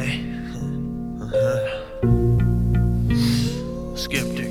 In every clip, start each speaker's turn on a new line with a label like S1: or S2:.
S1: Ай. Скептик.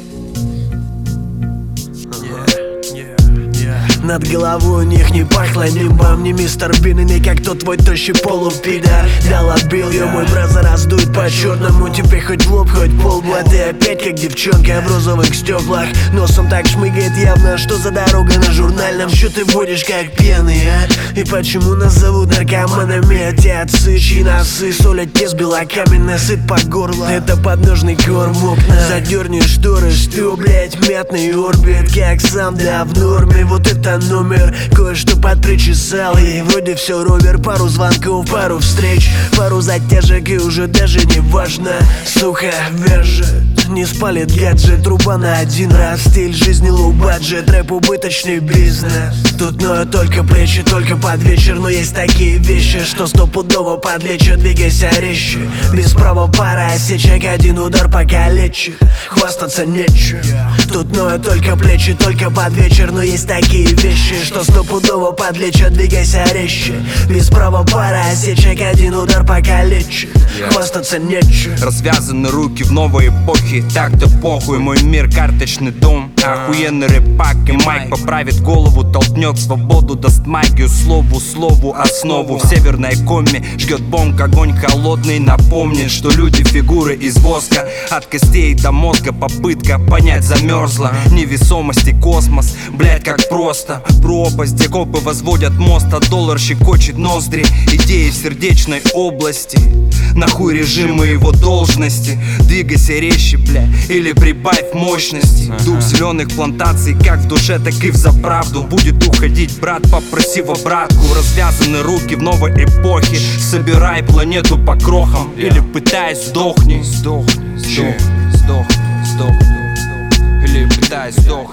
S1: Над головой у них не пахло нимбом, ни мистер Бин, и не как тот твой тощий полупидор. Дал отбил ее, мой брат раздует по-черному. Теперь хоть в лоб, хоть полбу, а ты опять как девчонка в розовых стеклах. Носом так шмыгает явно, что за дорога на журнальном. Что ты водишь как пьяный, а? И почему нас зовут наркоманами? Эти отцы, чьи носы солят тес белокаменный, сыт по горло. Это подножный корм окна. Задерни шторы, что, блять, мятный орбит. Как сам, да, в норме, вот это номер, кое-что подпричесал. И вроде все ровер, пару звонков, пару встреч, пару затяжек, и уже даже не важно. Сука вяжет, не спалит гаджет, труба на один раз. Стиль жизни лоу-баджет, рэп убыточный бизнес. Тут ноют только плечи, только под вечер. Но есть такие вещи, что стопудово подлечат. Двигайся резче, без права пара осечек, один удар покалечит. Хвастаться нечем. Тут ноют только плечи, только под вечер. Но есть такие вещи, что стопудово подлечат. Двигайся резче, без права пара осечек, один удар покалечит. Хвастаться нечем.
S2: Развязаны руки в новой эпохе, так-то похуй. Мой мир карточный дом, охуенный рэпак. И майк поправит голову, толкнет свободу, даст магию слову основу. В северной коме жгет бомб, огонь холодный напомнит, что люди фигуры из воска. От костей до мозга попытка понять замерзла. Невесомость и космос, блять, как просто пропасть, где копы возводят мост, а доллар щекочет ноздри. Идеи в сердечной области, нахуй режимы его должности. Двигайся резче, бля, или прибавь мощности. Дух зеленых плантаций, как в душе, так и в заправду. Будет уходить брат, попроси в обратку. Развязаны руки в новой эпохе, собирай планету по крохам. Или пытаясь сдохни. Или пытаясь сдохни.